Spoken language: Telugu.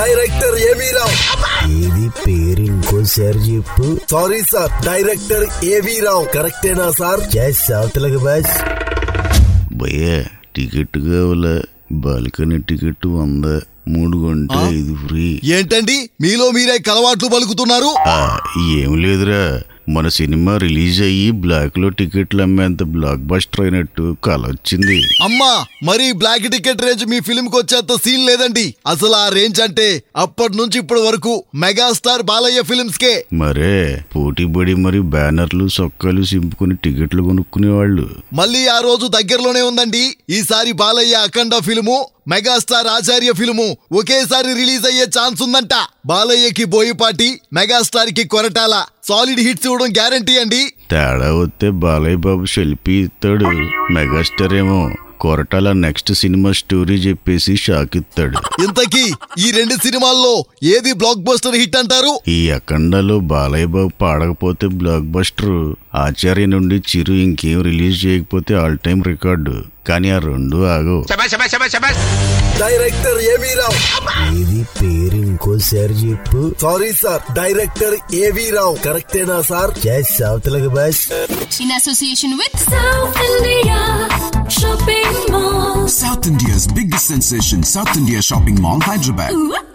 డైరెక్టర్ ఏవి రావు. ఇది పేరు ఇంకోసారి చెప్పు. సారీ సార్, డైరెక్టర్ ఏవి రావు. కరెక్టేనా సార్? అవతలకి బస్. భయ్యా టికెట్ కావాలా? బాల్కనీ టికెట్ 100, 3 కొంటే 5 ఫ్రీ. ఏంటండి మీలో మీరే కలవాట్లు పలుకుతున్నారు? ఏం లేదురా, మన సినిమా రిలీజ్ అయ్యి బ్లాక్ లో టికెట్లు అమ్మేంత బ్లాక్ బస్టర్ అయినట్టు కల వచ్చింది. అమ్మా, మరి బ్లాక్ టికెట్ రేంజ్ మీ ఫిల్మ్ కి వచ్చేంత సీన్ లేదండి. అసలు ఆ రేంజ్ అంటే అప్పటి నుంచి ఇప్పటి వరకు మెగాస్టార్ బాలయ్య ఫిల్మ్స్ కే. మరే పోటీ పడి మరి బ్యానర్లు సొక్కాలు సింపుకుని టికెట్లు కొనుక్కునేవాళ్ళు. మళ్ళీ ఆ రోజు దగ్గరలోనే ఉందండి. ఈసారి Balayya Akhanda film, megastar Acharya film ఒకేసారి రిలీజ్ అయ్యే ఛాన్స్ ఉందంట. బాలయ్యకి బోయపాటి, మెగాస్టార్ కి కొరటాల సాలిడ్ హిట్స్ ఇవ్వడం గ్యారంటీ అండి. తేడా వస్తే బాలయ్య బాబు సెల్ఫీ ఇస్తాడు, మెగాస్టార్ ఏమో కొరటాల నెక్స్ట్ సినిమా స్టోరీ చెప్పేసి షాక్ ఇస్తాడు. ఇంతకీ ఈ 2 సినిమాల్లో ఏది బ్లాక్ బస్టర్ హిట్ అంటారు? ఈ అఖండలో బాలయ్య బాబు పాడకపోతే బ్లాక్ బస్టర్, ఆచార్య నుండి చిరు ఇంకేం రిలీజ్ చేయకపోతే ఆల్ టైమ్ రికార్డు. కానీ ఆ 2 ఆగవు. డైరెక్టర్ ఏవి రావు. ఇది పేరు ఇంకోసారి చెప్పు. సారీ సార్, డైరెక్టర్ ఏవి రావు. కరెక్టేనా సార్? అవతలకి bus. In association with South India Shopping Mall. South India's biggest sensation, South India Shopping Mall, Hyderabad.